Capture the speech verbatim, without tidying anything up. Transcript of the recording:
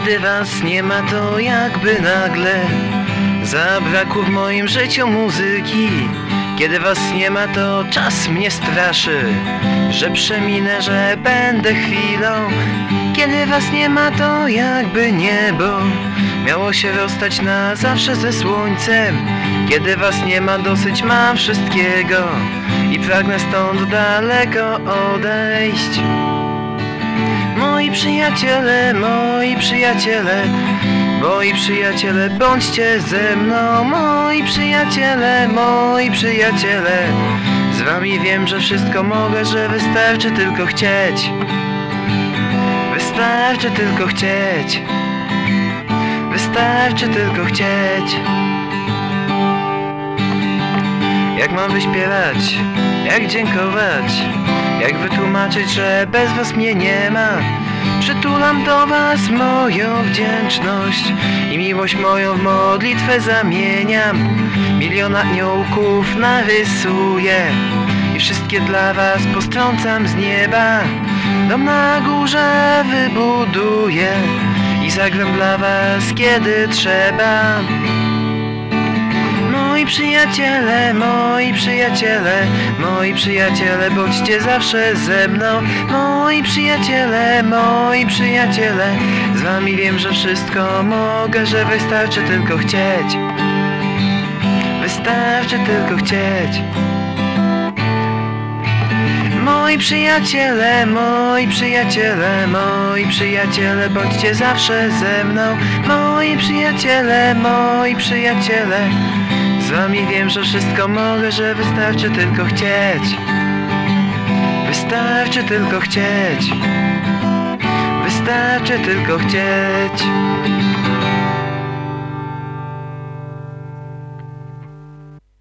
Kiedy was nie ma, to jakby nagle zabrakło w moim życiu muzyki. Kiedy was nie ma, to czas mnie straszy, że przeminę, że będę chwilą. Kiedy was nie ma, to jakby niebo miało się rozstać na zawsze ze słońcem. Kiedy was nie ma, dosyć mam wszystkiego i pragnę stąd daleko odejść. Moi przyjaciele, moi przyjaciele, moi przyjaciele, bądźcie ze mną. Moi przyjaciele, moi przyjaciele, z wami wiem, że wszystko mogę, że wystarczy tylko chcieć. Wystarczy tylko chcieć. Wystarczy tylko chcieć. Jak mam wyśpiewać? Jak dziękować? Jak wytłumaczyć, że bez was mnie nie ma? Przytulam do was moją wdzięczność i miłość moją w modlitwę zamieniam. Milion aniołków narysuję i wszystkie dla was postrącam z nieba. Dom na górze wybuduję i zagram dla was, kiedy trzeba. Moi przyjaciele, moi przyjaciele, moi przyjaciele, bądźcie zawsze ze mną. Moi przyjaciele, moi przyjaciele, z wami wiem, że wszystko mogę, że wystarczy tylko chcieć. Wystarczy tylko chcieć. Moi przyjaciele, moi przyjaciele, moi przyjaciele, bądźcie zawsze ze mną. Moi przyjaciele, moi przyjaciele, z wami wiem, że wszystko mogę, że wystarczy tylko chcieć. Wystarczy tylko chcieć. Wystarczy tylko chcieć.